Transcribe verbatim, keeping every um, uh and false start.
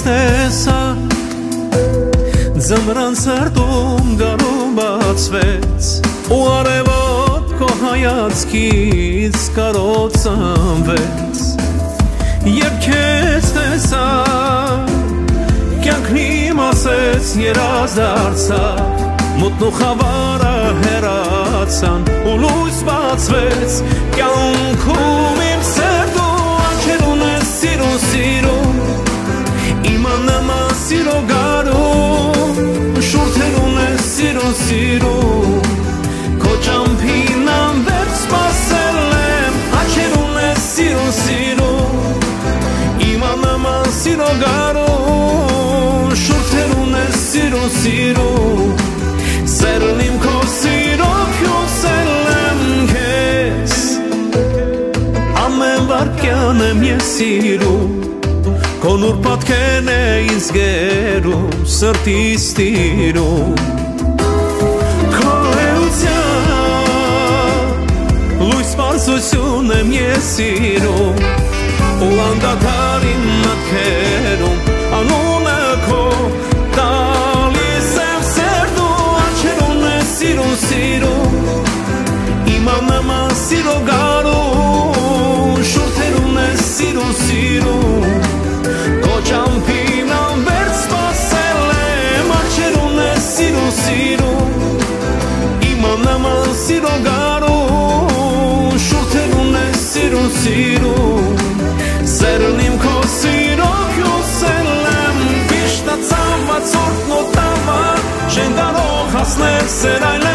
տեսա Ձմռան սրտում գարու բացվեց ու արևոտ քո հայացքից կարոցանվեց Երբ քեզ տեսա կյանքն իմ ասեց երազ դարձավ Մութն ու խավարը հեռացան ու լույս բացվեց կյանքում իմ սրտու աչքեր ունես սիրուն սիրուն Իմը նման սիրո գարուն շուրթեր ունես սիրուն սիրուն Քո ճամփին անվերջ սպասել եմ աչքեր ունես սիրուն սիրուն Իմը նման սիրո գարուն շուրթեր ունես սիրուն սիրուն Սերն իմ քո սիրով հյուսել եմ քեզ Ամեն վարկյան եմ ես սիրում Քո նուր պատկերն է ինձ գերում Սրտիս տիրում Քո էության Լույս պարզություն եմ ես սիրում Ու անդադար իմ մտքերում Անունը քո Սիրուն սիրուն Իմը նման սիրո գարուն Շուրթեր ունես սիրուն սիրուն Քո ճամփին անվերջ սպասել եմ Աչքեր ունես սիրուն սիրուն Իմը նման սիրո գարուն Շուրթեր ունես սիրուն սիրուն Սերն իմ քո սիրով հյուսել եմ Վիշտացավ ացորդ նոտավար Չեն կարող հասնել սեր այլ